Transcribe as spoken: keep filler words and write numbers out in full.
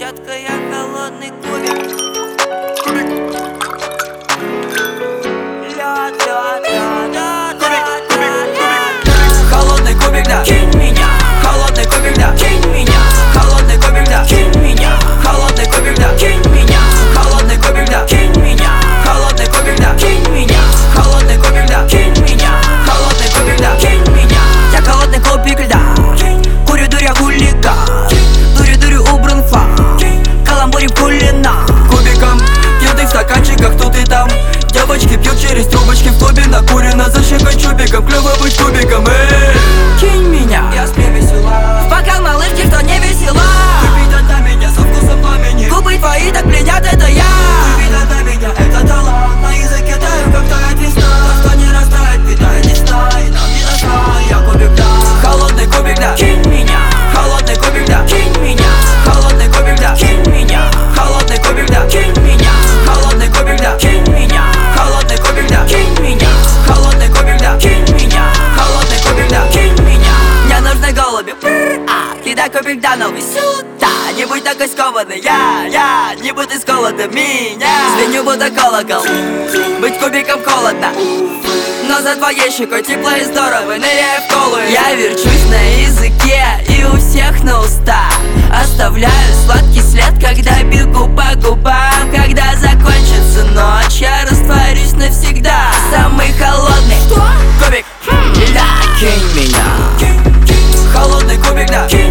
Детка, я холодный кубик. Лед, лед, лед, лед, лед. Холодный кубик, да, кинь меня. Холодный кубик, да, кинь меня. Холодный кубик, да, кинь меня. Холодный кубик, да, кинь меня. Холодный кубик, да, кинь меня. Холодный кубик, да, кинь меня. Холодный кубик, да, кинь меня. Холодный кубик, да, кинь меня. Я холодный кубик льда. Курю, дуря, хулиган. Дурю, дурю, убран фан. Каламбурим кулина. Кубиком пьют в стаканчиках тут и там. Девочки пьют через трубочки в клубе. Накурено за щекой чубиком. Клево быть кубиком, эй. Кинь меня, я с весела. В бокал малышки, что не весела. Выпить одна меня со вкусом пламени. Губы твои так пленят, это я. Выпить одна меня, это талант. На языке таю, как тает весна. То, что не растает, питает не знает. Нам не нашла, я кубик, да. Холодный кубик, да, кинь меня. Холодный кубик, да, кинь меня. Холодный кубик, да, кинь меня. Холодный кубик, да, кинь меня. Холодный кубик, да, кинь меня. Холодный кубик, да, кинь меня. Холодный кубик, да, кинь меня. Холодный кубик, да, кинь меня. Мне нужны голуби, а кидай кубик, да, новый сюда. Не будь такой скованный, я, я, не будь исколотым меня. Звеню, будто колокол, быть кубиком холодно. Но за твоей щекой тепло и здорово, ныряя в колу. Я верчусь на языке и у всех на устах. Оставляю сладкий след, когда бегу по губам. Когда закончится ночь, я растворюсь навсегда. Самый холодный кубик, да, кинь меня. Холодный кубик, да.